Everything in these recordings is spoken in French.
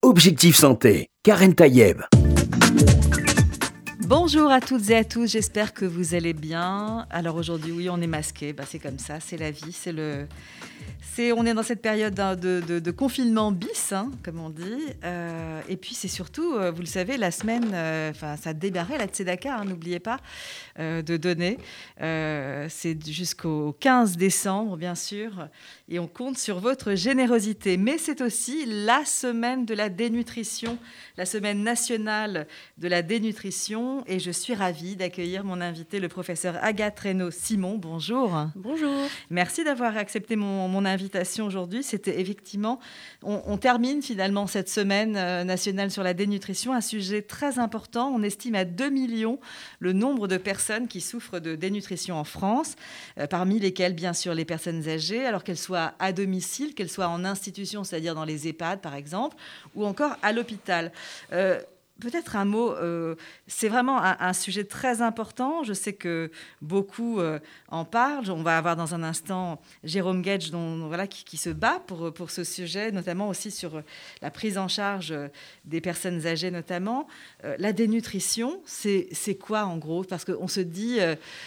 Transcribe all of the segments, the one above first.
Objectif Santé, Karen Tayeb. Bonjour à toutes et à tous, j'espère que vous allez bien. Alors aujourd'hui, oui, on est masqué, c'est comme ça, c'est la vie, on est dans cette période de confinement bis, comme on dit. Et puis c'est surtout, vous le savez, la semaine, ça a démarré la Tzedaka, n'oubliez pas de donner. C'est jusqu'au 15 décembre, bien sûr, et on compte sur votre générosité. Mais c'est aussi la semaine de la dénutrition, la semaine nationale de la dénutrition. Et je suis ravie d'accueillir mon invité, le professeur Agathe Reynaud-Simon. Bonjour. Bonjour. Merci d'avoir accepté mon invitation aujourd'hui. C'était effectivement, on termine finalement cette semaine nationale sur la dénutrition, un sujet très important. On estime à 2 millions le nombre de personnes qui souffrent de dénutrition en France, parmi lesquelles bien sûr les personnes âgées, alors qu'elles soient à domicile, qu'elles soient en institution, c'est-à-dire dans les EHPAD par exemple, ou encore à l'hôpital. Peut-être un mot, c'est vraiment un sujet très important. Je sais que beaucoup en parlent. On va avoir dans un instant Jérôme Guedj qui se bat pour ce sujet, notamment aussi sur la prise en charge des personnes âgées notamment. La dénutrition, c'est quoi en gros ? Parce qu'on se dit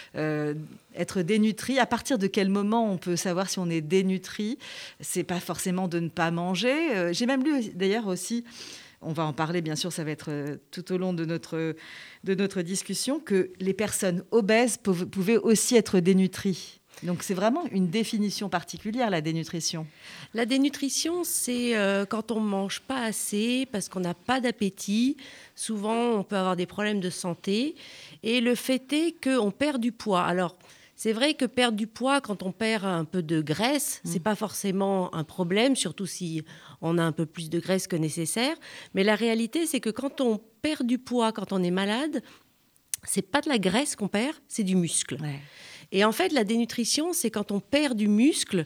être dénutri, à partir de quel moment on peut savoir si on est dénutri ? C'est pas forcément de ne pas manger. J'ai même lu d'ailleurs aussi, on va en parler, bien sûr, ça va être tout au long de notre discussion, que les personnes obèses pouvaient aussi être dénutries. Donc, c'est vraiment une définition particulière, la dénutrition. La dénutrition, c'est quand on ne mange pas assez, parce qu'on n'a pas d'appétit. Souvent, on peut avoir des problèmes de santé. Et le fait est qu'on perd du poids. Alors, c'est vrai que perdre du poids, quand on perd un peu de graisse, c'est pas forcément un problème, surtout si on a un peu plus de graisse que nécessaire. Mais la réalité, c'est que quand on perd du poids, quand on est malade, c'est pas de la graisse qu'on perd, c'est du muscle. Ouais. Et en fait, la dénutrition, c'est quand on perd du muscle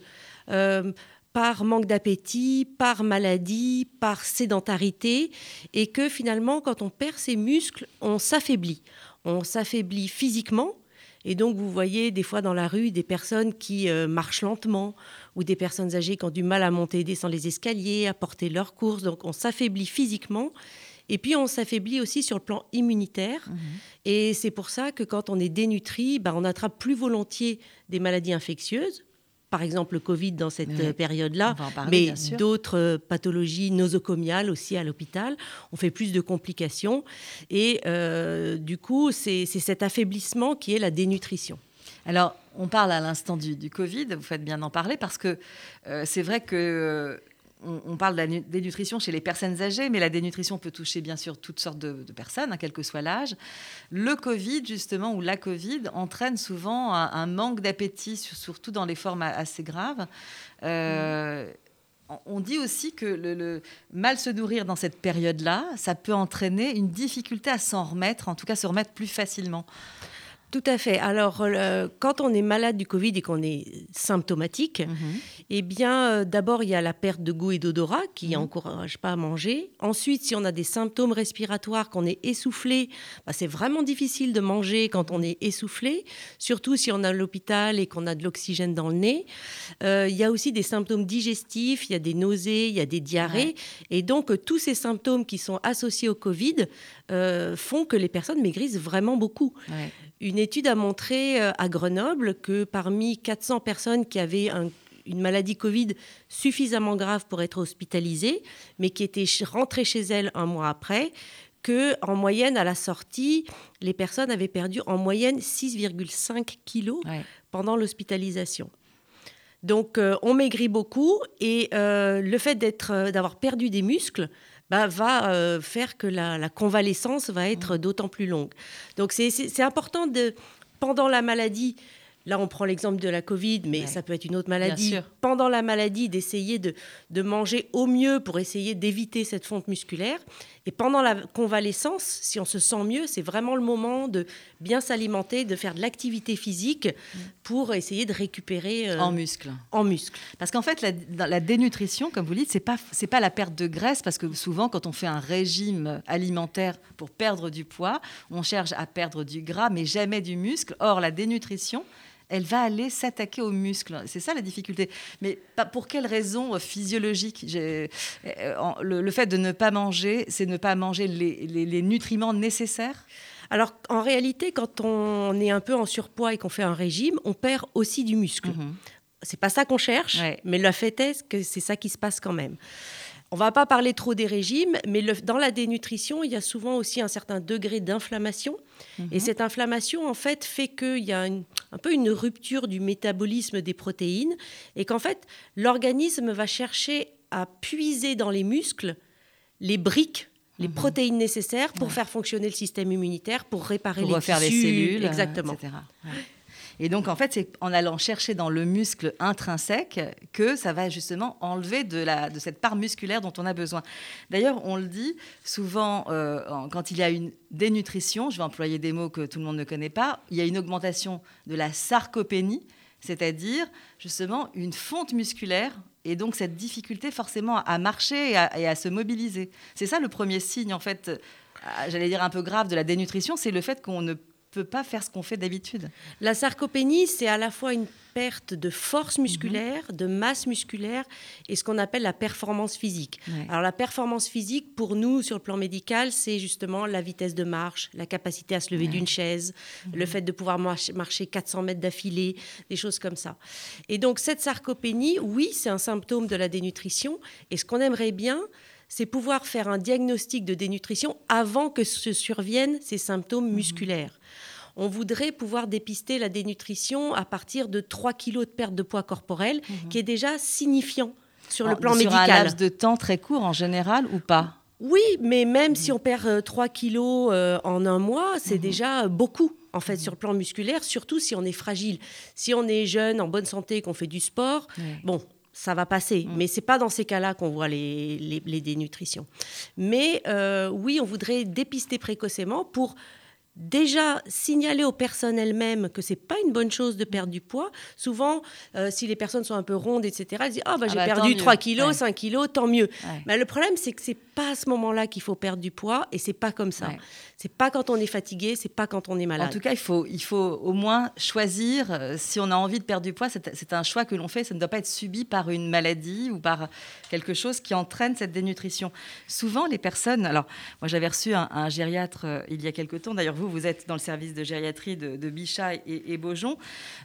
par manque d'appétit, par maladie, par sédentarité, et que finalement, quand on perd ses muscles, on s'affaiblit. On s'affaiblit physiquement. Et donc, vous voyez des fois dans la rue des personnes qui marchent lentement ou des personnes âgées qui ont du mal à monter et descendre les escaliers, à porter leurs courses. Donc, on s'affaiblit physiquement. Et puis, on s'affaiblit aussi sur le plan immunitaire. Mmh. Et c'est pour ça que quand on est dénutri, on attrape plus volontiers des maladies infectieuses. Par exemple, le Covid dans cette période-là, mais d'autres pathologies nosocomiales aussi à l'hôpital. On fait plus de complications. Et du coup, c'est cet affaiblissement qui est la dénutrition. Alors, on parle à l'instant du Covid, vous faites bien d'en parler, parce que c'est vrai que... On parle de la dénutrition chez les personnes âgées, mais la dénutrition peut toucher bien sûr toutes sortes de personnes, quel que soit l'âge. Le Covid, justement, ou la Covid, entraîne souvent un manque d'appétit, surtout dans les formes assez graves. On dit aussi que le mal se nourrir dans cette période-là, ça peut entraîner une difficulté à s'en remettre, en tout cas se remettre plus facilement. Tout à fait. Alors, quand on est malade du Covid et qu'on est symptomatique, eh bien, d'abord, il y a la perte de goût et d'odorat qui n'encourage pas à manger. Ensuite, si on a des symptômes respiratoires, qu'on est essoufflé, c'est vraiment difficile de manger quand on est essoufflé, surtout si on est à l'hôpital et qu'on a de l'oxygène dans le nez. Il y a aussi des symptômes digestifs, il y a des nausées, il y a des diarrhées. Ouais. Et donc, tous ces symptômes qui sont associés au Covid font que les personnes maigrissent vraiment beaucoup. Ouais. Une étude a montré à Grenoble que parmi 400 personnes qui avaient une maladie Covid suffisamment grave pour être hospitalisées, mais qui étaient rentrées chez elles un mois après, qu'en moyenne, à la sortie, les personnes avaient perdu en moyenne 6,5 kilos pendant l'hospitalisation. Donc, on maigrit beaucoup et le fait d'avoir perdu des muscles va faire que la convalescence va être d'autant plus longue. Donc, c'est important pendant la maladie, là on prend l'exemple de la Covid, mais ça peut être une autre maladie, pendant la maladie d'essayer de manger au mieux pour essayer d'éviter cette fonte musculaire. Et pendant la convalescence, si on se sent mieux, c'est vraiment le moment de bien s'alimenter, de faire de l'activité physique pour essayer de récupérer en muscle. Parce qu'en fait, la dénutrition, comme vous dites, c'est pas la perte de graisse, parce que souvent, quand on fait un régime alimentaire pour perdre du poids, on cherche à perdre du gras, mais jamais du muscle. Or, la dénutrition, elle va aller s'attaquer aux muscles. C'est ça la difficulté. Mais pour quelle raison physiologique le fait de ne pas manger, c'est ne pas manger les nutriments nécessaires? Alors, en réalité, quand on est un peu en surpoids et qu'on fait un régime, on perd aussi du muscle. C'est pas ça qu'on cherche, mais le fait est que c'est ça qui se passe quand même. On ne va pas parler trop des régimes, mais dans la dénutrition, il y a souvent aussi un certain degré d'inflammation. Et cette inflammation, en fait, fait qu'il y a un peu une rupture du métabolisme des protéines et qu'en fait, l'organisme va chercher à puiser dans les muscles les briques, les protéines nécessaires pour faire fonctionner le système immunitaire, pour réparer les tissus. Pour refaire les cellules, exactement. etc. Et donc, en fait, c'est en allant chercher dans le muscle intrinsèque que ça va justement enlever de cette part musculaire dont on a besoin. D'ailleurs, on le dit souvent, quand il y a une dénutrition, je vais employer des mots que tout le monde ne connaît pas, il y a une augmentation de la sarcopénie, c'est-à-dire justement une fonte musculaire et donc cette difficulté forcément à marcher et à se mobiliser. C'est ça le premier signe, en fait, j'allais dire un peu grave de la dénutrition, c'est le fait qu'on ne peut pas faire ce qu'on fait d'habitude. La sarcopénie, c'est à la fois une perte de force musculaire, de masse musculaire et ce qu'on appelle la performance physique. Alors la performance physique, pour nous, sur le plan médical, c'est justement la vitesse de marche, la capacité à se lever d'une chaise, le fait de pouvoir marcher 400 mètres d'affilée, des choses comme ça. Et donc cette sarcopénie, oui, c'est un symptôme de la dénutrition. Et ce qu'on aimerait bien, c'est pouvoir faire un diagnostic de dénutrition avant que se surviennent ces symptômes musculaires. On voudrait pouvoir dépister la dénutrition à partir de 3 kilos de perte de poids corporel, qui est déjà signifiant sur le plan médical. Sur un laps de temps très court en général ou pas? Oui, mais même si on perd 3 kilos en un mois, c'est déjà beaucoup. En fait, sur le plan musculaire, surtout si on est fragile. Si on est jeune, en bonne santé, qu'on fait du sport, bon, ça va passer. Mais ce n'est pas dans ces cas-là qu'on voit les dénutritions. Mais oui, on voudrait dépister précocement pour déjà signaler aux personnes elles-mêmes que ce n'est pas une bonne chose de perdre du poids. Souvent, si les personnes sont un peu rondes, etc., elles disent « j'ai perdu 3 kilos, 5 kilos, tant mieux ». Mais le problème, c'est que ce n'est pas à ce moment-là qu'il faut perdre du poids et ce n'est pas comme ça. C'est pas quand on est fatigué, c'est pas quand on est malade. En tout cas, il faut au moins choisir. Si on a envie de perdre du poids, c'est un choix que l'on fait. Ça ne doit pas être subi par une maladie ou par quelque chose qui entraîne cette dénutrition. Souvent, les personnes... Alors, moi, j'avais reçu un gériatre il y a quelque temps. D'ailleurs, vous êtes dans le service de gériatrie de Bichat et Beaujon.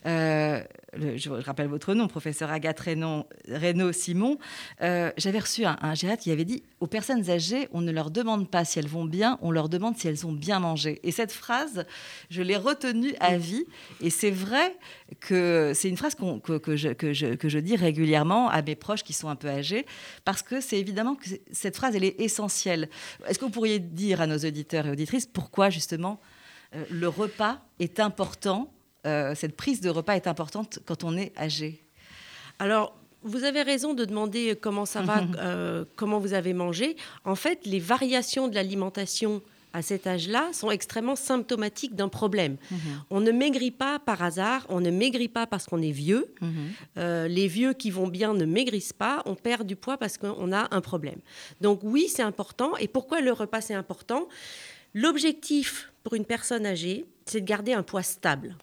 Je rappelle votre nom, professeur Agathe Reynaud-Simon. J'avais reçu un gériatre qui avait dit « Aux personnes âgées, on ne leur demande pas si elles vont bien, on leur demande si elles ont bien mangé ». Et cette phrase, je l'ai retenue à vie. Et c'est vrai que c'est une phrase que je dis régulièrement à mes proches qui sont un peu âgés, parce que c'est évidemment que cette phrase, elle est essentielle. Est-ce que vous pourriez dire à nos auditeurs et auditrices pourquoi, justement, le repas est important, cette prise de repas est importante quand on est âgé? Alors, vous avez raison de demander comment ça va, comment vous avez mangé. En fait, les variations de l'alimentation à cet âge-là sont extrêmement symptomatiques d'un problème. On ne maigrit pas par hasard, on ne maigrit pas parce qu'on est vieux. Les vieux qui vont bien ne maigrissent pas, on perd du poids parce qu'on a un problème. Donc oui, c'est important. Et pourquoi le repas, c'est important? L'objectif pour une personne âgée, c'est de garder un poids stable.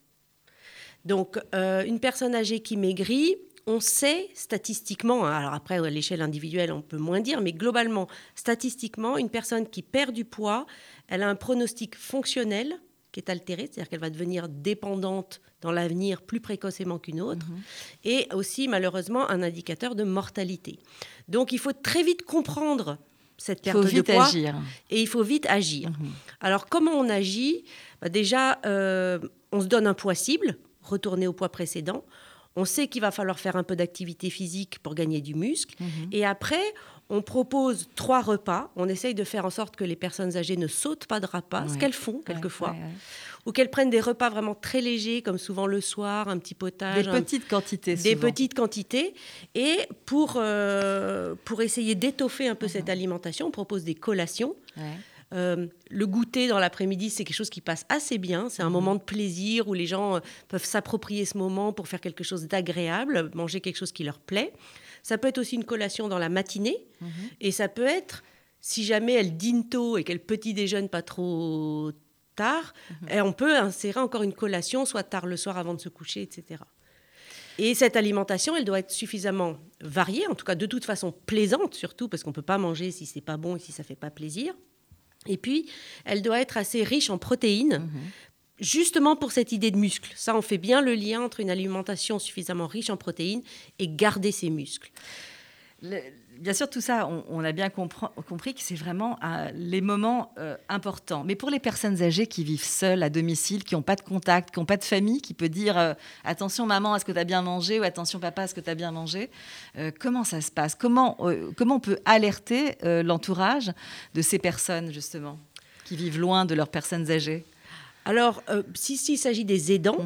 Donc, une personne âgée qui maigrit, on sait statistiquement, alors après à l'échelle individuelle on peut moins dire, mais globalement, statistiquement, une personne qui perd du poids, elle a un pronostic fonctionnel qui est altéré, c'est-à-dire qu'elle va devenir dépendante dans l'avenir plus précocement qu'une autre, et aussi malheureusement un indicateur de mortalité. Donc il faut très vite comprendre cette perte de poids agir. Et il faut vite agir. Alors comment on agit? Déjà, on se donne un poids cible, retourner au poids précédent. On sait qu'il va falloir faire un peu d'activité physique pour gagner du muscle. Et après, on propose 3 repas. On essaye de faire en sorte que les personnes âgées ne sautent pas de repas, ce qu'elles font quelquefois. Ou qu'elles prennent des repas vraiment très légers, comme souvent le soir, un petit potage. Des petites quantités, souvent. Des petites quantités. Et pour essayer d'étoffer un peu cette alimentation, on propose des collations. Le goûter dans l'après-midi, c'est quelque chose qui passe assez bien. C'est un moment de plaisir où les gens peuvent s'approprier ce moment pour faire quelque chose d'agréable, manger quelque chose qui leur plaît. Ça peut être aussi une collation dans la matinée. Et ça peut être, si jamais elle dîne tôt et qu'elle petit déjeune pas trop tard, et on peut insérer encore une collation, soit tard le soir avant de se coucher, etc. Et cette alimentation, elle doit être suffisamment variée, en tout cas de toute façon plaisante surtout, parce qu'on ne peut pas manger si c'est pas bon et si ça ne fait pas plaisir. Et puis, elle doit être assez riche en protéines, justement pour cette idée de muscle. Ça, on fait bien le lien entre une alimentation suffisamment riche en protéines et garder ses muscles. Bien sûr, tout ça, on a bien compris que c'est vraiment les moments importants. Mais pour les personnes âgées qui vivent seules à domicile, qui n'ont pas de contact, qui n'ont pas de famille, qui peut dire attention maman, est-ce que tu as bien mangé, ou attention papa, est-ce que tu as bien mangé, comment ça se passe, comment on peut alerter l'entourage de ces personnes, justement, qui vivent loin de leurs personnes âgées? Alors, s'il s'agit des aidants,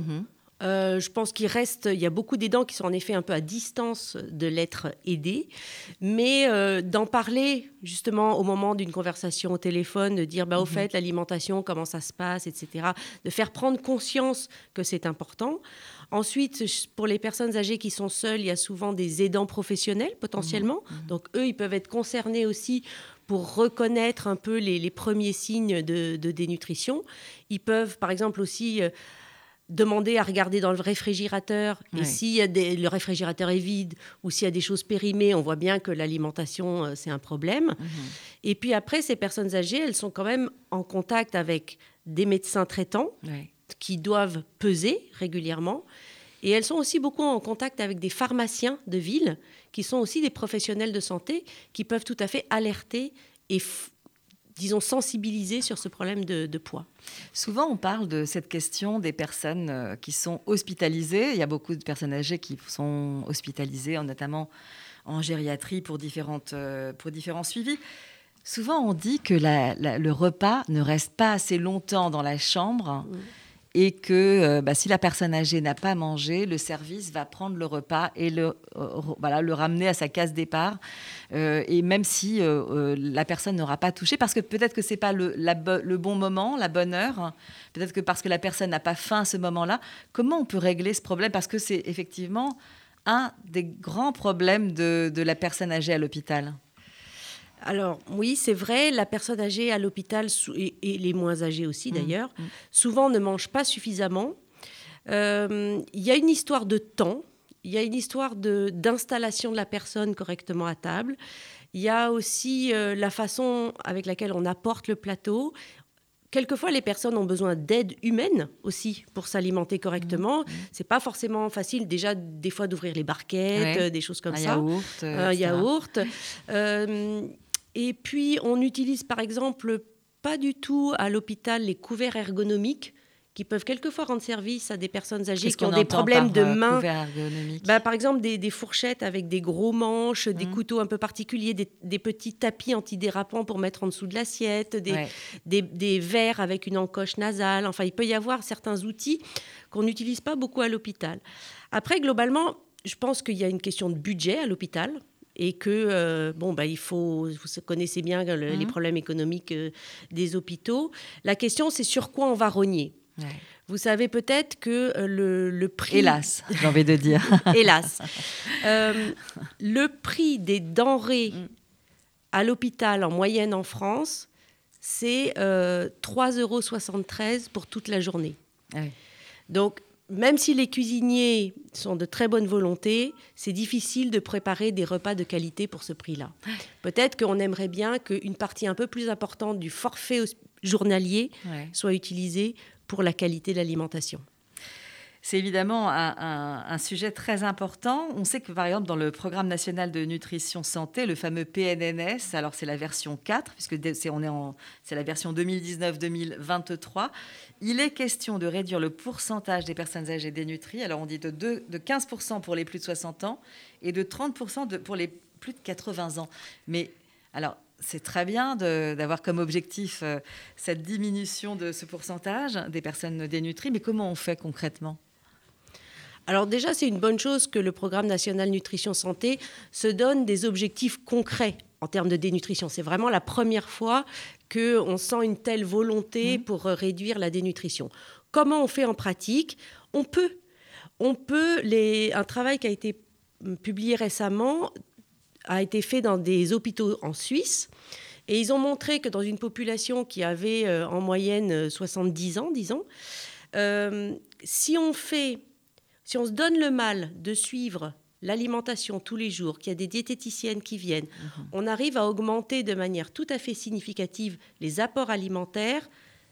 je pense qu'il y a beaucoup d'aidants qui sont en effet un peu à distance de l'être aidé, mais d'en parler justement au moment d'une conversation au téléphone, de dire au fait l'alimentation, comment ça se passe, etc., de faire prendre conscience que c'est important. Ensuite, pour les personnes âgées qui sont seules, il y a souvent des aidants professionnels potentiellement, donc eux, ils peuvent être concernés aussi pour reconnaître un peu les premiers signes de dénutrition. Ils peuvent par exemple aussi demander à regarder dans le réfrigérateur, et si le réfrigérateur est vide ou s'il y a des choses périmées, on voit bien que l'alimentation, c'est un problème. Et puis après, ces personnes âgées, elles sont quand même en contact avec des médecins traitants qui doivent peser régulièrement. Et elles sont aussi beaucoup en contact avec des pharmaciens de ville qui sont aussi des professionnels de santé qui peuvent tout à fait alerter et disons, sensibiliser sur ce problème de poids. Souvent, on parle de cette question des personnes qui sont hospitalisées. Il y a beaucoup de personnes âgées qui sont hospitalisées, notamment en gériatrie pour différents suivis. Souvent, on dit que le repas ne reste pas assez longtemps dans la chambre et que si la personne âgée n'a pas mangé, le service va prendre le repas et le ramener à sa case départ. Et même si la personne n'aura pas touché, parce que peut-être que ce n'est pas le bon moment, la bonne heure, peut-être que parce que la personne n'a pas faim à ce moment-là, comment on peut régler ce problème? Parce que c'est effectivement un des grands problèmes de la personne âgée à l'hôpital. Alors oui, c'est vrai, la personne âgée à l'hôpital, et les moins âgés aussi d'ailleurs, souvent ne mangent pas suffisamment. Il y a une histoire de temps, il y a une histoire d'installation de la personne correctement à table. Il y a aussi la façon avec laquelle on apporte le plateau. Quelquefois, les personnes ont besoin d'aide humaine aussi pour s'alimenter correctement. C'est pas forcément facile déjà des fois d'ouvrir les barquettes, des choses comme ça. Un yaourt. Et puis, on utilise par exemple pas du tout à l'hôpital les couverts ergonomiques qui peuvent quelquefois rendre service à des personnes âgées qui ont des problèmes de main. Par exemple, des fourchettes avec des gros manches, des couteaux un peu particuliers, des petits tapis antidérapants pour mettre en dessous de l'assiette, des verres avec une encoche nasale. Enfin, il peut y avoir certains outils qu'on n'utilise pas beaucoup à l'hôpital. Après, globalement, je pense qu'il y a une question de budget à l'hôpital. Et que, il faut, vous connaissez bien les problèmes économiques des hôpitaux. La question, c'est sur quoi on va rogner. Vous savez peut-être que le prix... Hélas, j'ai envie de dire. Hélas. Le prix des denrées à l'hôpital en moyenne en France, c'est 3,73 € pour toute la journée. Donc, même si les cuisiniers sont de très bonne volonté, c'est difficile de préparer des repas de qualité pour ce prix-là. Peut-être qu'on aimerait bien qu'une partie un peu plus importante du forfait journalier soit utilisée pour la qualité de l'alimentation. C'est évidemment un sujet très important. On sait que, par exemple, dans le Programme national de nutrition santé, le fameux PNNS, alors c'est la version 4, puisque c'est la version 2019-2023, il est question de réduire le pourcentage des personnes âgées dénutries. Alors, on dit de 15% pour les plus de 60 ans et de 30% pour les plus de 80 ans. Mais, alors... c'est très bien d'avoir comme objectif cette diminution de ce pourcentage des personnes dénutries, mais comment on fait concrètement ? Alors déjà, c'est une bonne chose que le Programme national nutrition santé se donne des objectifs concrets en termes de dénutrition. C'est vraiment la première fois qu'on sent une telle volonté pour réduire la dénutrition. Comment on fait en pratique ? On peut. Un travail qui a été publié récemment a été fait dans des hôpitaux en Suisse. Et ils ont montré que dans une population qui avait en moyenne 70 ans, disons, si on se donne le mal de suivre l'alimentation tous les jours, qu'il y a des diététiciennes qui viennent, on arrive à augmenter de manière tout à fait significative les apports alimentaires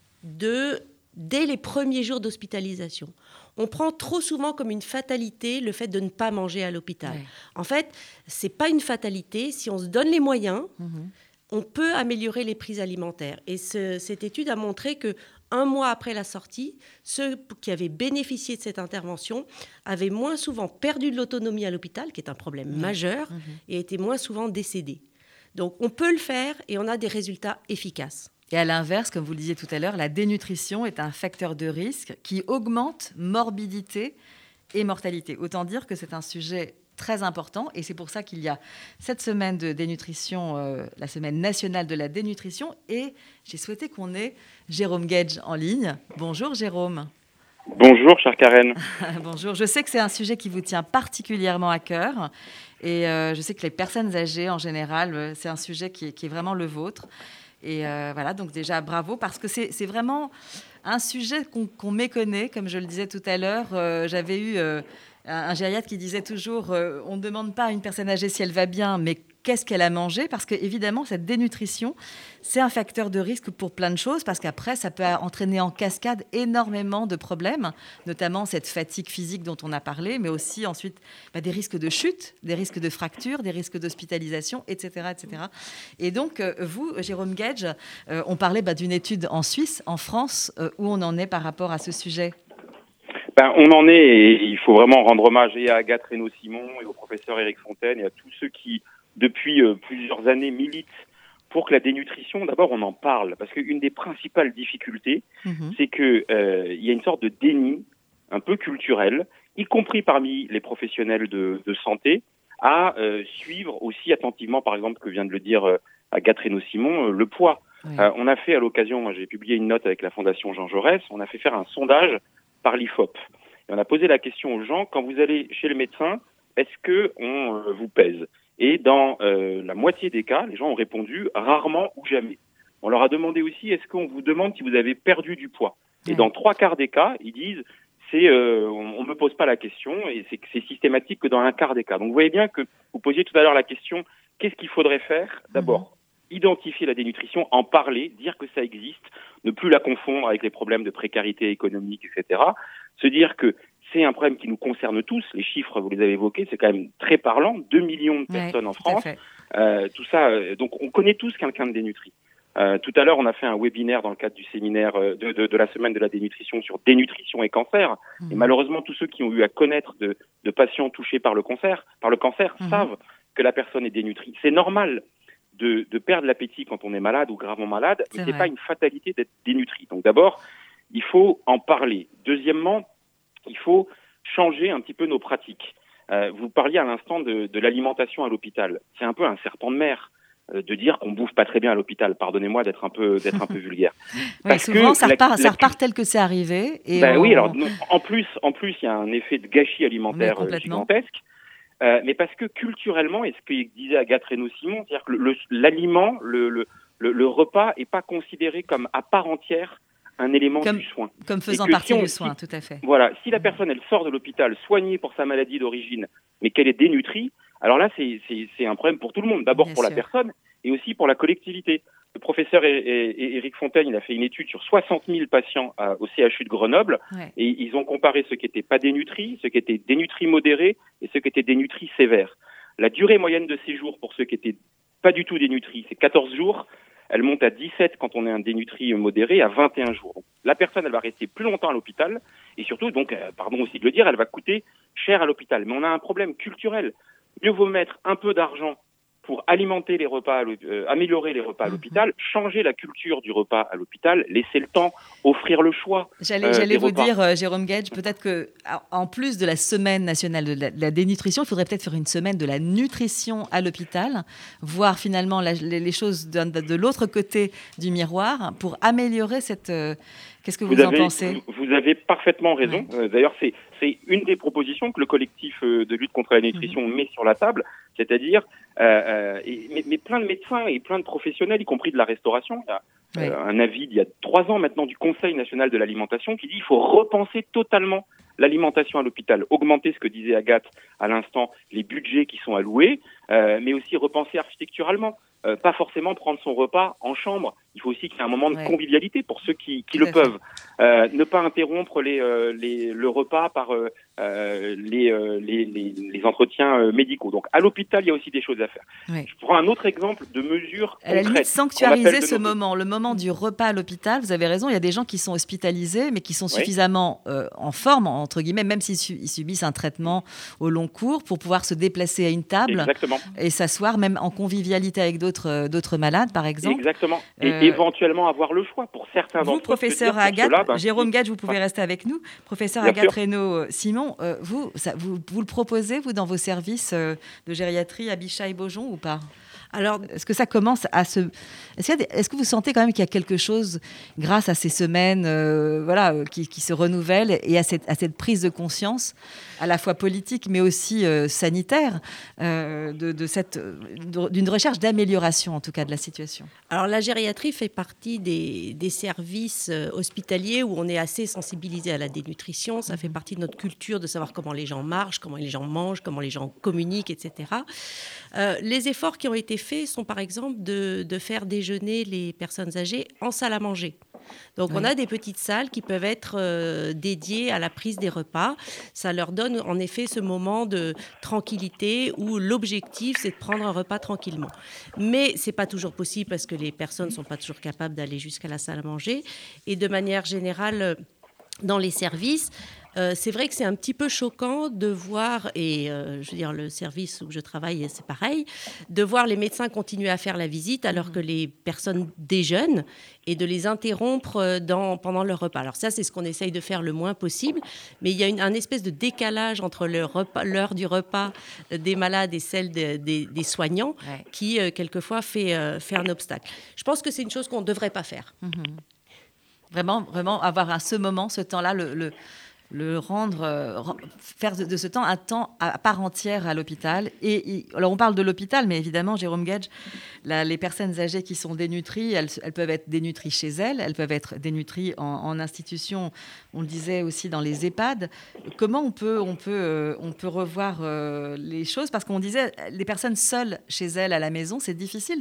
dès les premiers jours d'hospitalisation. On prend trop souvent comme une fatalité le fait de ne pas manger à l'hôpital. Ouais. En fait, ce n'est pas une fatalité. Si on se donne les moyens, on peut améliorer les prises alimentaires. Et cette étude a montré que 1 mois après la sortie, ceux qui avaient bénéficié de cette intervention avaient moins souvent perdu de l'autonomie à l'hôpital, qui est un problème majeur, et étaient moins souvent décédés. Donc on peut le faire et on a des résultats efficaces. Et à l'inverse, comme vous le disiez tout à l'heure, la dénutrition est un facteur de risque qui augmente morbidité et mortalité. Autant dire que c'est un sujet très important et c'est pour ça qu'il y a cette semaine de dénutrition, la semaine nationale de la dénutrition, et j'ai souhaité qu'on ait Jérôme Gage en ligne. Bonjour Jérôme. Bonjour chère Karen. Bonjour, je sais que c'est un sujet qui vous tient particulièrement à cœur et je sais que les personnes âgées en général, c'est un sujet qui est vraiment le vôtre. Et voilà, donc déjà bravo, parce que c'est vraiment un sujet qu'on méconnaît, comme je le disais tout à l'heure. J'avais eu un gériatre qui disait toujours on ne demande pas à une personne âgée si elle va bien, mais qu'est-ce qu'elle a mangé, parce qu'évidemment, cette dénutrition, c'est un facteur de risque pour plein de choses, parce qu'après, ça peut entraîner en cascade énormément de problèmes, notamment cette fatigue physique dont on a parlé, mais aussi ensuite des risques de chute, des risques de fracture, des risques d'hospitalisation, etc. etc. Et donc, vous, Jérôme Gage, on parlait d'une étude en Suisse, en France, où on en est par rapport à ce sujet. On en est, et il faut vraiment rendre hommage et à Agathe Reynaud-Simon et au professeur Éric Fontaine et à tous ceux qui, depuis plusieurs années, militent pour que la dénutrition, d'abord, on en parle. Parce qu'une des principales difficultés, c'est qu'il y a une sorte de déni un peu culturel, y compris parmi les professionnels de santé, à suivre aussi attentivement, par exemple, que vient de le dire Agathe Reynaud-Simon, le poids. Oui. On a fait à l'occasion, moi j'ai publié une note avec la Fondation Jean Jaurès, on a fait faire un sondage par l'IFOP. Et on a posé la question aux gens, quand vous allez chez le médecin, est-ce qu'on vous pèse ? Et dans la moitié des cas, les gens ont répondu rarement ou jamais. On leur a demandé aussi, est-ce qu'on vous demande si vous avez perdu du poids ? Et dans 3/4 des cas, ils disent, on ne me pose pas la question, et c'est systématique que dans 1/4 des cas. Donc vous voyez bien que vous posiez tout à l'heure la question, qu'est-ce qu'il faudrait faire ? D'abord, identifier la dénutrition, en parler, dire que ça existe, ne plus la confondre avec les problèmes de précarité économique, etc. Se dire que c'est un problème qui nous concerne tous. Les chiffres, vous les avez évoqués, c'est quand même très parlant. 2 millions de personnes en France. Tout ça, donc on connaît tous quelqu'un de dénutri. Tout à l'heure, on a fait un webinaire dans le cadre du séminaire de la semaine de la dénutrition sur dénutrition et cancer. Et malheureusement, tous ceux qui ont eu à connaître de patients touchés par le cancer savent que la personne est dénutrie. C'est normal de perdre l'appétit quand on est malade ou gravement malade, mais c'est pas une fatalité d'être dénutri. Donc d'abord, il faut en parler. Deuxièmement, il faut changer un petit peu nos pratiques. Vous parliez à l'instant de l'alimentation à l'hôpital. C'est un peu un serpent de mer de dire qu'on bouffe pas très bien à l'hôpital. Pardonnez-moi d'être un peu vulgaire. Parce souvent, que ça repart tel que c'est arrivé. Et oui, alors non, en plus, il y a un effet de gâchis alimentaire gigantesque. Mais parce que culturellement, et ce que disait Agathe Reynaud-Simon, c'est-à-dire que l'aliment, le repas n'est pas considéré comme à part entière un élément du soin. Comme faisant partie du soin, tout à fait. Voilà, si la personne, elle sort de l'hôpital soignée pour sa maladie d'origine, mais qu'elle est dénutrie, alors là, c'est un problème pour tout le monde. D'abord pour la personne et aussi pour la collectivité. Le professeur Éric Fontaine, il a fait une étude sur 60 000 patients au CHU de Grenoble, et ils ont comparé ceux qui n'étaient pas dénutris, ceux qui étaient dénutris modérés et ceux qui étaient dénutris sévères. La durée moyenne de séjour pour ceux qui n'étaient pas du tout dénutris, c'est 14 jours. Elle monte à 17 quand on est un dénutri modéré, à 21 jours. Donc, la personne, elle va rester plus longtemps à l'hôpital, et surtout, donc, pardon aussi de le dire, elle va coûter cher à l'hôpital. Mais on a un problème culturel. Mieux vaut mettre un peu d'argent pour alimenter les repas, améliorer les repas à l'hôpital, changer la culture du repas à l'hôpital, laisser le temps, offrir le choix. J'allais vous dire, Jérôme Gage, peut-être qu'en plus de la semaine nationale de la dénutrition, il faudrait peut-être faire une semaine de la nutrition à l'hôpital, voir finalement les choses de l'autre côté du miroir pour améliorer cette... Qu'est-ce que vous en pensez ? Vous avez parfaitement raison. Ouais. D'ailleurs, c'est une des propositions que le collectif de lutte contre la dénutrition met sur la table, C'est-à-dire, mais plein de médecins et plein de professionnels, y compris de la restauration. Il y a un avis d'il y a 3 ans maintenant du Conseil national de l'alimentation qui dit qu'il faut repenser totalement l'alimentation à l'hôpital, augmenter ce que disait Agathe à l'instant, les budgets qui sont alloués, mais aussi repenser architecturalement. Pas forcément prendre son repas en chambre. Il faut aussi qu'il y ait un moment de convivialité pour ceux qui le peuvent. Ne pas interrompre le repas par les entretiens médicaux. Donc à l'hôpital, il y a aussi des choses à faire. Oui. Je prends un autre exemple de mesure concrète. À la limite, sanctuariser ce moment, le moment du repas à l'hôpital. Vous avez raison, il y a des gens qui sont hospitalisés, mais qui sont suffisamment en forme, entre guillemets, même s'ils subissent un traitement au long cours, pour pouvoir se déplacer à une table et s'asseoir, même en convivialité avec d'autres malades, par exemple. Exactement. Et éventuellement avoir le choix pour certains d'entre eux. Vous, professeur Agathe, Jérôme Gage, vous pouvez rester avec nous. Professeur Agathe Reynaud-Simon, vous le proposez, vous, dans vos services de gériatrie à Bichat et Beaujon ou pas ? Alors, est-ce que ça commence à se... Est-ce que vous sentez quand même qu'il y a quelque chose, grâce à ces semaines qui se renouvellent et à cette prise de conscience, à la fois politique mais aussi sanitaire, d'une recherche d'amélioration, en tout cas, de la situation ? Alors, la gériatrie fait partie des services hospitaliers où on est assez sensibilisé à la dénutrition. Ça fait partie de notre culture de savoir comment les gens marchent, comment les gens mangent, comment les gens communiquent, etc. Les efforts qui ont été faits sont par exemple de faire déjeuner les personnes âgées en salle à manger. Donc on a des petites salles qui peuvent être dédiées à la prise des repas. Ça leur donne en effet ce moment de tranquillité où l'objectif c'est de prendre un repas tranquillement. Mais c'est pas toujours possible parce que les personnes sont pas toujours capables d'aller jusqu'à la salle à manger. Et de manière générale, dans les services, c'est vrai que c'est un petit peu choquant de voir, et je veux dire le service où je travaille, c'est pareil, de voir les médecins continuer à faire la visite alors que les personnes déjeunent et de les interrompre pendant leur repas. Alors ça, c'est ce qu'on essaye de faire le moins possible, mais il y a un espèce de décalage entre l'heure du repas des malades et celle des soignants qui, quelquefois, fait un obstacle. Je pense que c'est une chose qu'on ne devrait pas faire. Vraiment avoir ce moment, ce temps-là, le rendre, faire de ce temps un temps à part entière à l'hôpital. Alors on parle de l'hôpital, mais évidemment, Jérôme Gage, les personnes âgées qui sont dénutries, elles peuvent être dénutries chez elles peuvent être dénutries en institution, on le disait aussi dans les EHPAD. Comment on peut revoir les choses ? Parce qu'on disait, les personnes seules chez elles à la maison, c'est difficile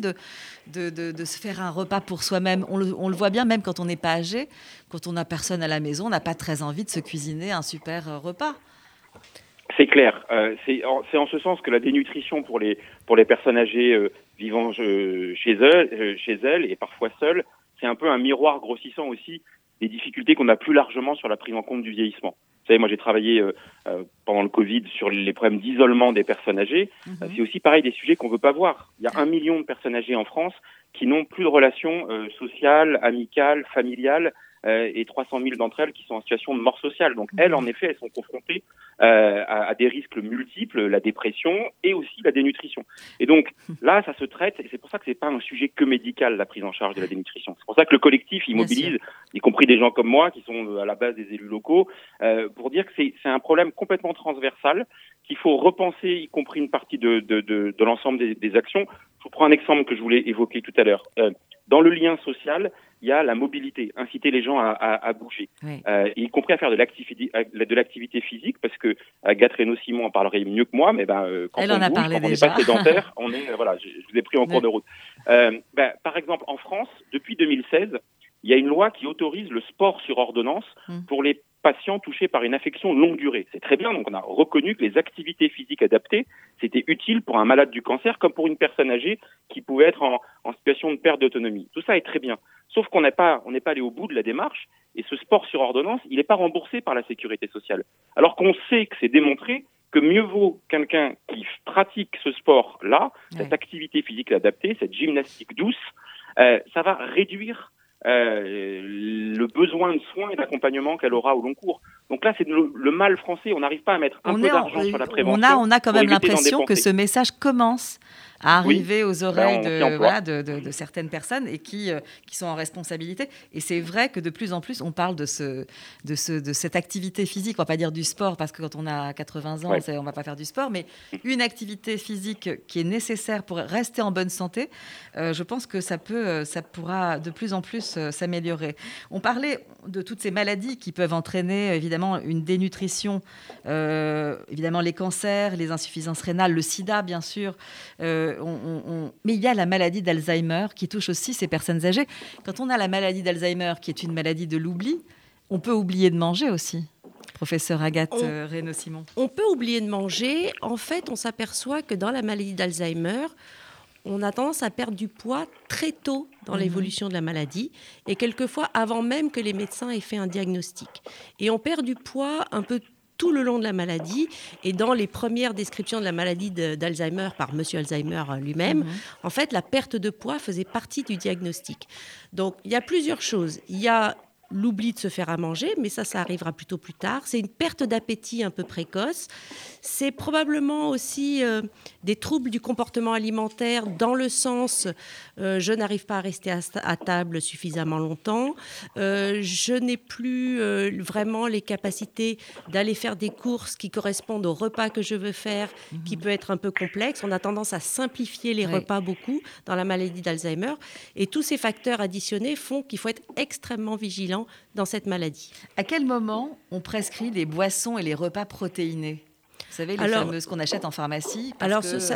de se faire un repas pour soi-même. On le voit bien, même quand on n'est pas âgé, quand on n'a personne à la maison, on n'a pas très envie de se cuisiner un super repas. C'est clair. C'est en ce sens que la dénutrition pour les personnes âgées vivant chez elles et parfois seules, c'est un peu un miroir grossissant aussi des difficultés qu'on a plus largement sur la prise en compte du vieillissement. Vous savez, moi j'ai travaillé pendant le Covid sur les problèmes d'isolement des personnes âgées. C'est aussi pareil des sujets qu'on veut pas voir. Il y a 1 million de personnes âgées en France qui n'ont plus de relations sociales, amicales, familiales, et 300 000 d'entre elles qui sont en situation de mort sociale. Donc elles, en effet, elles sont confrontées à des risques multiples, la dépression et aussi la dénutrition. Et donc là, ça se traite, et c'est pour ça que c'est pas un sujet que médical, la prise en charge de la dénutrition. C'est pour ça que le collectif, il mobilise, y compris des gens comme moi, qui sont à la base des élus locaux, pour dire que c'est un problème complètement transversal, qu'il faut repenser, y compris une partie de l'ensemble des actions. Je vous prends un exemple que je voulais évoquer tout à l'heure. Dans le lien social, il y a la mobilité, inciter les gens à bouger, y compris à faire de l'activité physique, parce que Agathe Reynaud-Simon en parlerait mieux que moi, mais quand on n'est pas sédentaire, je vous ai pris en cours de route. Par exemple, en France, depuis 2016, il y a une loi qui autorise le sport sur ordonnance pour les patients touchés par une affection longue durée. C'est très bien, donc on a reconnu que les activités physiques adaptées, c'était utile pour un malade du cancer comme pour une personne âgée qui pouvait être en situation de perte d'autonomie. Tout ça est très bien. Sauf qu'on n'est pas allé au bout de la démarche, et ce sport sur ordonnance, il n'est pas remboursé par la sécurité sociale. Alors qu'on sait que c'est démontré que mieux vaut quelqu'un qui pratique ce sport-là, cette activité physique adaptée, cette gymnastique douce, ça va réduire le besoin de soins et d'accompagnement qu'elle aura au long cours. Donc là, c'est le mal français. On n'arrive pas à mettre un peu d'argent sur la prévention. On a quand même l'impression que ce message commence à arriver aux oreilles de certaines personnes et qui sont en responsabilité. Et c'est vrai que de plus en plus, on parle de cette activité physique. On ne va pas dire du sport, parce que quand on a 80 ans, on ne va pas faire du sport, mais une activité physique qui est nécessaire pour rester en bonne santé, je pense que ça pourra de plus en plus s'améliorer. On parlait de toutes ces maladies qui peuvent entraîner évidemment une dénutrition, évidemment les cancers, les insuffisances rénales, le sida bien sûr, mais il y a la maladie d'Alzheimer qui touche aussi ces personnes âgées. Quand on a la maladie d'Alzheimer qui est une maladie de l'oubli, on peut oublier de manger aussi. Professeur Agathe Reynaud-Simon. On peut oublier de manger. En fait, on s'aperçoit que dans la maladie d'Alzheimer, on a tendance à perdre du poids très tôt dans l'évolution de la maladie et quelquefois avant même que les médecins aient fait un diagnostic. Et on perd du poids un peu tout le long de la maladie. Et dans les premières descriptions de la maladie d'Alzheimer par Monsieur Alzheimer lui-même, en fait, la perte de poids faisait partie du diagnostic. Donc, il y a plusieurs choses. Il y a l'oubli de se faire à manger, mais ça arrivera plutôt plus tard. C'est une perte d'appétit un peu précoce. C'est probablement aussi des troubles du comportement alimentaire dans le sens je n'arrive pas à rester à table suffisamment longtemps, je n'ai plus vraiment les capacités d'aller faire des courses qui correspondent au repas que je veux faire, qui peut être un peu complexe. On a tendance à simplifier les repas beaucoup dans la maladie d'Alzheimer. Et tous ces facteurs additionnés font qu'il faut être extrêmement vigilant dans cette maladie. À quel moment on prescrit les boissons et les repas protéinés ? Vous savez, les fameuses qu'on achète en pharmacie. Le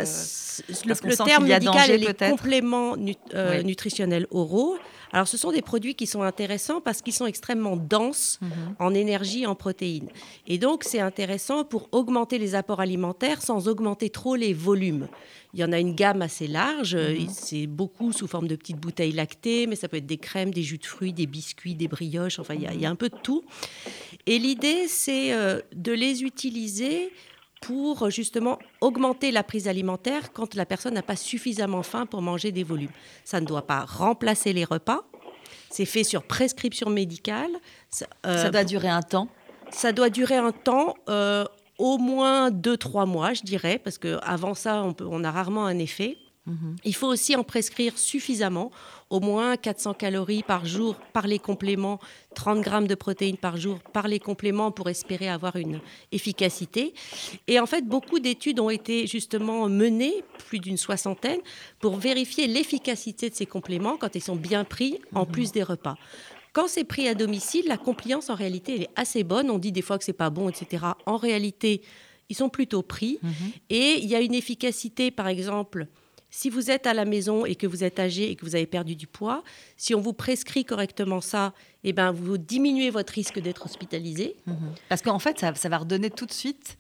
terme médical est les compléments nutritionnels oraux. Alors, ce sont des produits qui sont intéressants parce qu'ils sont extrêmement denses en énergie et en protéines. Et donc, c'est intéressant pour augmenter les apports alimentaires sans augmenter trop les volumes. Il y en a une gamme assez large. C'est beaucoup sous forme de petites bouteilles lactées, mais ça peut être des crèmes, des jus de fruits, des biscuits, des brioches. Enfin, il y a un peu de tout. Et l'idée, c'est de les utiliser pour justement augmenter la prise alimentaire quand la personne n'a pas suffisamment faim pour manger des volumes. Ça ne doit pas remplacer les repas. C'est fait sur prescription médicale. Ça doit durer un temps. Ça doit durer un temps, au moins 2-3 mois, je dirais, parce qu'avant ça, on a rarement un effet. Il faut aussi en prescrire suffisamment, au moins 400 calories par jour par les compléments, 30 grammes de protéines par jour par les compléments pour espérer avoir une efficacité. Et en fait, beaucoup d'études ont été justement menées, plus d'une 60aine, pour vérifier l'efficacité de ces compléments quand ils sont bien pris en plus des repas. Quand c'est pris à domicile, la compliance, en réalité, elle est assez bonne. On dit des fois que c'est pas bon, etc. En réalité, ils sont plutôt pris. Et il y a une efficacité, par exemple, si vous êtes à la maison et que vous êtes âgé et que vous avez perdu du poids, si on vous prescrit correctement ça, eh ben, vous diminuez votre risque d'être hospitalisé. Parce qu'en fait, ça va redonner tout de suite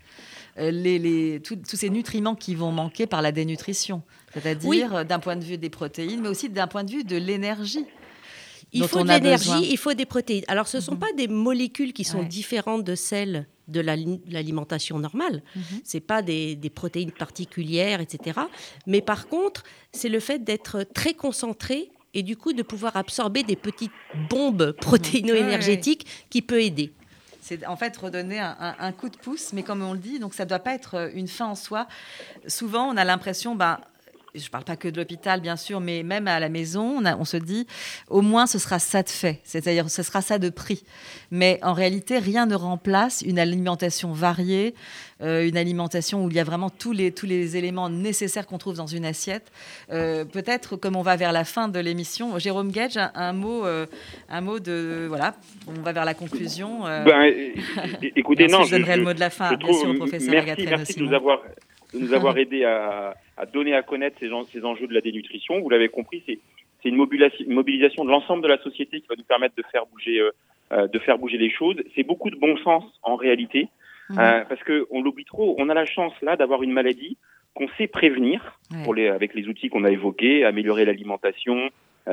tous ces nutriments qui vont manquer par la dénutrition. C'est-à-dire d'un point de vue des protéines, mais aussi d'un point de vue de l'énergie. Il faut de l'énergie, il faut des protéines. Alors, ce ne sont pas des molécules qui sont différentes de celles de l'alimentation normale. Ce n'est pas des protéines particulières, etc. Mais par contre, c'est le fait d'être très concentré et du coup de pouvoir absorber des petites bombes protéino-énergétiques qui peut aider. C'est en fait redonner un coup de pouce, mais comme on le dit, donc ça ne doit pas être une fin en soi. Souvent, on a l'impression... je ne parle pas que de l'hôpital, bien sûr, mais même à la maison, on se dit, au moins, ce sera ça de fait. C'est-à-dire, ce sera ça de prix. Mais en réalité, rien ne remplace une alimentation variée, une alimentation où il y a vraiment tous les éléments nécessaires qu'on trouve dans une assiette. Peut-être, comme on va vers la fin de l'émission, Jérôme Guedj, un mot de... Voilà, on va vers la conclusion. Écoutez, non, je donnerai le mot de la fin, bien sûr, au professeur Agathe Reynaud-Simon. Merci de nous avoir aidé à donner à connaître ces enjeux de la dénutrition. Vous l'avez compris, c'est une mobilisation de l'ensemble de la société qui va nous permettre de faire bouger les choses. C'est beaucoup de bon sens en réalité, parce qu'on l'oublie trop. On a la chance là d'avoir une maladie qu'on sait prévenir avec les outils qu'on a évoqués, améliorer l'alimentation,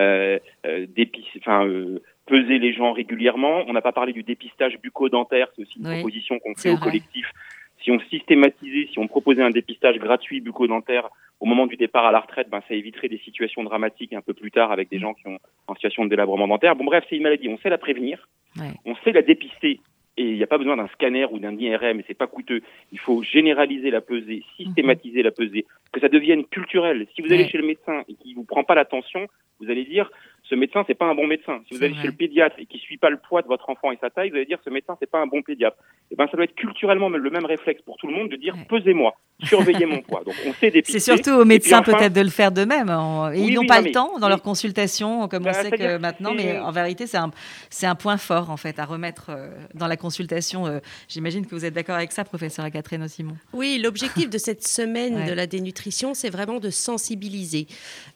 peser les gens régulièrement. On n'a pas parlé du dépistage bucco-dentaire, c'est aussi une proposition qu'on fait au collectif. Si on systématisait, si on proposait un dépistage gratuit bucco-dentaire au moment du départ à la retraite, ça éviterait des situations dramatiques un peu plus tard avec des gens qui sont en situation de délabrement dentaire. Bon, bref, c'est une maladie. On sait la prévenir, on sait la dépister Et il n'y a pas besoin d'un scanner ou d'un IRM, et c'est pas coûteux. Il faut généraliser la pesée, systématiser la pesée, que ça devienne culturel. Si vous allez chez le médecin et qu'il vous prend pas l'attention, vous allez dire ce médecin c'est pas un bon médecin. Si vous allez chez le pédiatre et qu'il suit pas le poids de votre enfant et sa taille, vous allez dire ce médecin c'est pas un bon pédiatre. Et ben ça doit être culturellement le même réflexe pour tout le monde de dire pesez-moi, surveillez mon poids. Donc on sait dépister. C'est surtout aux médecins peut-être de le faire d'eux-mêmes. Ils n'ont pas le temps dans leur oui. consultation, comme on sait que maintenant, mais en vérité c'est un point fort en fait à remettre dans la consultation. J'imagine que vous êtes d'accord avec ça, professeur Agathe Reynaud-Simon. Oui, l'objectif de cette semaine de la dénutrition, c'est vraiment de sensibiliser.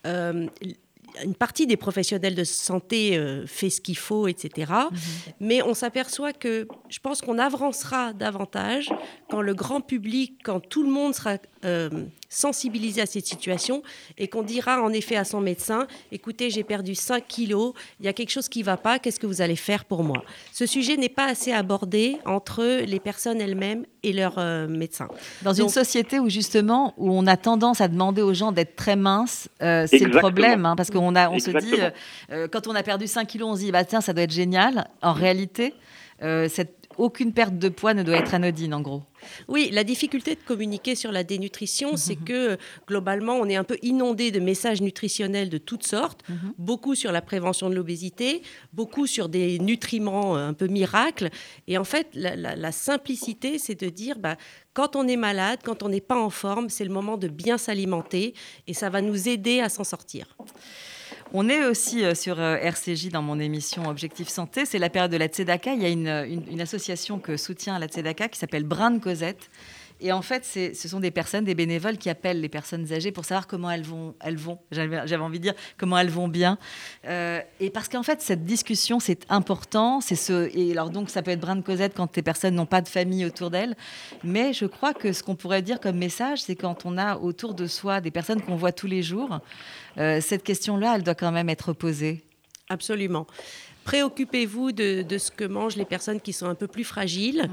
Une partie des professionnels de santé fait ce qu'il faut, etc. Mais on s'aperçoit que je pense qu'on avancera davantage quand le grand public, quand tout le monde sera sensibilisé à cette situation et qu'on dira en effet à son médecin, écoutez, j'ai perdu 5 kilos, il y a quelque chose qui ne va pas, qu'est-ce que vous allez faire pour moi ? Ce sujet n'est pas assez abordé entre les personnes elles-mêmes et leurs médecins. Dans une société où justement, où on a tendance à demander aux gens d'être très minces, c'est le problème, parce qu'on se dit, quand on a perdu 5 kilos, on se dit, bah, tiens, ça doit être génial. En réalité, aucune perte de poids ne doit être anodine, en gros. Oui, la difficulté de communiquer sur la dénutrition, c'est que globalement, on est un peu inondé de messages nutritionnels de toutes sortes, beaucoup sur la prévention de l'obésité, beaucoup sur des nutriments un peu miracles. Et en fait, la simplicité, c'est de dire, quand on est malade, quand on n'est pas en forme, c'est le moment de bien s'alimenter et ça va nous aider à s'en sortir. On est aussi sur RCJ dans mon émission Objectif Santé. C'est la période de la Tzedaka. Il y a une association que soutient la Tzedaka qui s'appelle Brin de Cosette. Et en fait, ce sont des personnes, des bénévoles qui appellent les personnes âgées pour savoir comment elles vont. J'avais envie de dire comment elles vont bien. Et parce qu'en fait, cette discussion, c'est important. Et alors donc, ça peut être Brin de Cosette quand les personnes n'ont pas de famille autour d'elles. Mais je crois que ce qu'on pourrait dire comme message, c'est quand on a autour de soi des personnes qu'on voit tous les jours, cette question-là, elle doit quand même être posée. Absolument. Préoccupez-vous de ce que mangent les personnes qui sont un peu plus fragiles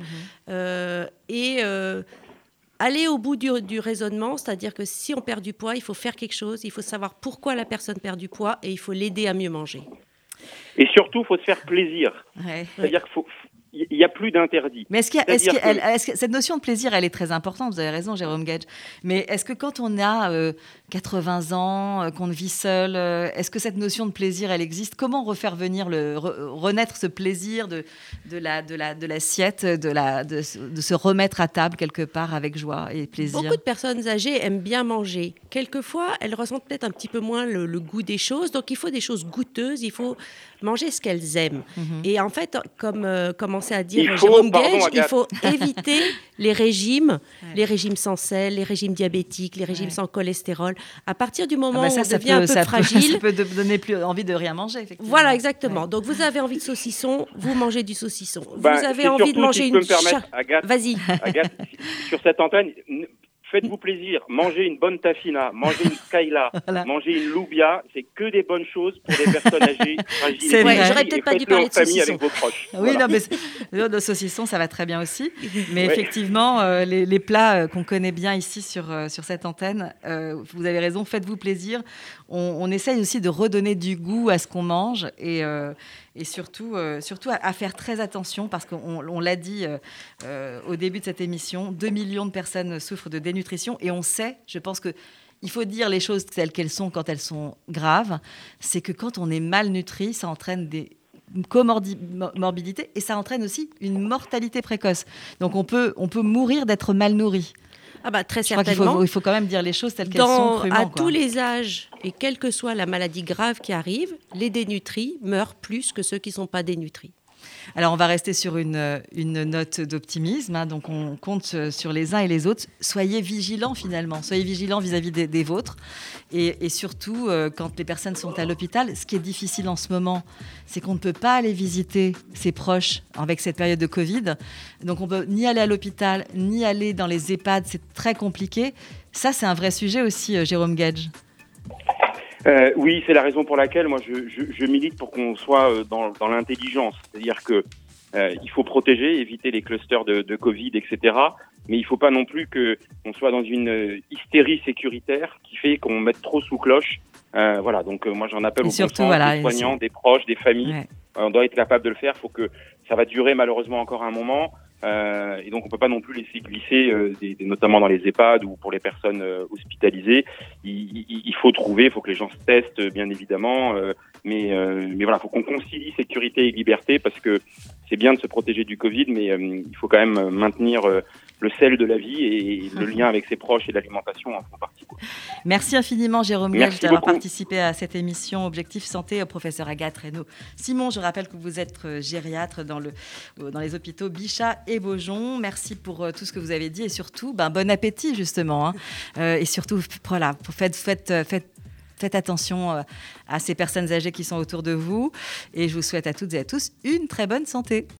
allez au bout du raisonnement, c'est-à-dire que si on perd du poids, il faut faire quelque chose, il faut savoir pourquoi la personne perd du poids et il faut l'aider à mieux manger. Et surtout, il faut se faire plaisir. C'est-à-dire qu'il n'y a plus d'interdit. Mais est-ce que cette notion de plaisir, elle est très importante, vous avez raison, Jérôme Gage. Mais est-ce que quand on a 80 ans, qu'on vit seul, est-ce que cette notion de plaisir, elle existe ? Comment refaire venir renaître ce plaisir de l'assiette, de se remettre à table quelque part avec joie et plaisir ? Beaucoup de personnes âgées aiment bien manger. Quelquefois, elles ressentent peut-être un petit peu moins le goût des choses. Donc, il faut des choses goûteuses. Il faut manger ce qu'elles aiment. Et en fait, comme commençait à dire Jérôme Gage, il faut éviter les régimes sans sel, les régimes diabétiques, les régimes sans cholestérol. À partir du moment où on devient un peu fragile... Ça peut donner plus envie de rien manger, effectivement. Voilà, exactement. Ouais. Donc, vous avez envie de saucisson, vous mangez du saucisson. Vous avez envie de manger une... Agathe, vas-y. Agathe, sur cette antenne... Faites-vous plaisir, mangez une bonne tafina, mangez une skyla, mangez une loubia, c'est que des bonnes choses pour des personnes âgées, fragiles. C'est vrai, j'aurais peut-être pas dû parler de saucisson. Avec vos proches. Oui, voilà. Non, mais le saucisson, ça va très bien aussi. Mais effectivement, les plats qu'on connaît bien ici sur cette antenne, vous avez raison, faites-vous plaisir. On essaye aussi de redonner du goût à ce qu'on mange et surtout à faire très attention parce qu'on l'a dit au début de cette émission, 2 millions de personnes souffrent de dénutrition et on sait, je pense qu'il faut dire les choses telles qu'elles sont quand elles sont graves, c'est que quand on est malnutri, ça entraîne des comorbidités et ça entraîne aussi une mortalité précoce. Donc on peut mourir d'être mal nourri. Très certainement. Il faut quand même dire les choses telles qu'elles sont crûment. À tous les âges, et quelle que soit la maladie grave qui arrive, les dénutris meurent plus que ceux qui ne sont pas dénutris. Alors, on va rester sur une note d'optimisme. Donc, on compte sur les uns et les autres. Soyez vigilants, finalement. Soyez vigilants vis-à-vis des vôtres. Et surtout, quand les personnes sont à l'hôpital, ce qui est difficile en ce moment, c'est qu'on ne peut pas aller visiter ses proches avec cette période de Covid. Donc, on ne peut ni aller à l'hôpital, ni aller dans les EHPAD. C'est très compliqué. Ça, c'est un vrai sujet aussi, Jérôme Gage. Oui, c'est la raison pour laquelle moi je milite pour qu'on soit dans l'intelligence, c'est-à-dire que il faut protéger, éviter les clusters de Covid, etc. Mais il faut pas non plus qu'on soit dans une hystérie sécuritaire qui fait qu'on mette trop sous cloche. Voilà, donc moi j'en appelle aux soignants, des proches, des familles. Ouais. on doit être capable de le faire. Faut que ça va durer malheureusement encore un moment. Et donc on peut pas non plus laisser glisser, notamment dans les EHPAD ou pour les personnes hospitalisées. Il faut trouver, il faut que les gens se testent, bien évidemment. Mais voilà, faut qu'on concilie sécurité et liberté parce que c'est bien de se protéger du Covid, mais il faut quand même maintenir le sel de la vie et le lien avec ses proches et l'alimentation en font partie. Merci infiniment Jérôme Gage d'avoir participé à cette émission Objectif Santé, au professeur Agathe Reynaud-Simon. Je rappelle que vous êtes gériatre dans les hôpitaux Bichat et Beaujon. Merci pour tout ce que vous avez dit et surtout, bon appétit justement. Et surtout, voilà, faites attention à ces personnes âgées qui sont autour de vous. Et je vous souhaite à toutes et à tous une très bonne santé.